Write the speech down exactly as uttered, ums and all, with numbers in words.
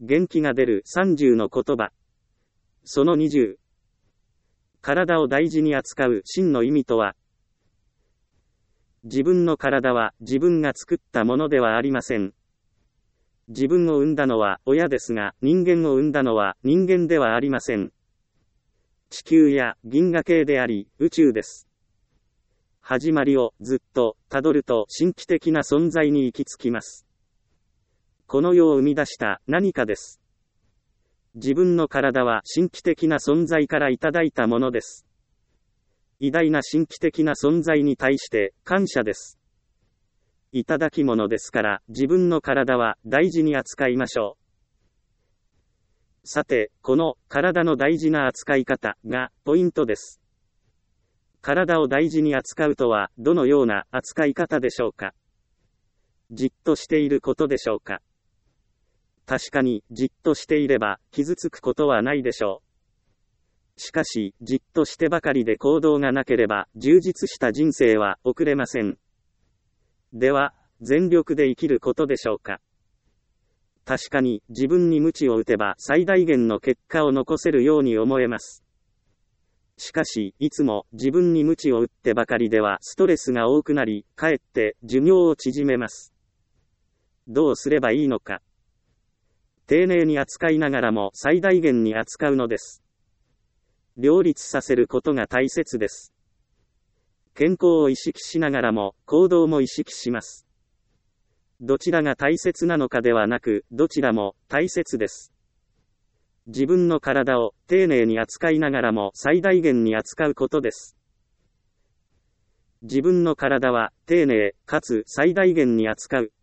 元気が出るさんじゅうの言葉。そのにじゅう。体を大事に扱う真の意味とは。自分の体は自分が作ったものではありません。自分を生んだのは親ですが、人間を生んだのは人間ではありません。地球や銀河系であり、宇宙です。始まりをずっとたどると神秘的な存在に行き着きます。この世を生み出した何かです。自分の体は神秘的な存在からいただいたものです。偉大な神秘的な存在に対して感謝です。いただき物ですから自分の体は大事に扱いましょう。さて、この体の大事な扱い方がポイントです。体を大事に扱うとはどのような扱い方でしょうか。じっとしていることでしょうか。確かにじっとしていれば傷つくことはないでしょう。しかし、じっとしてばかりで行動がなければ、充実した人生は送れません。では、全力で生きることでしょうか。確かに、自分に鞭を打てば最大限の結果を残せるように思えます。しかし、いつも自分に鞭を打ってばかりではストレスが多くなり、かえって寿命を縮めます。どうすればいいのか。丁寧に扱いながらも最大限に扱うのです。両立させることが大切です。健康を意識しながらも行動も意識します。どちらが大切なのかではなく、どちらも大切です。自分の体を丁寧に扱いながらも最大限に扱うことです。自分の体は丁寧かつ最大限に扱う。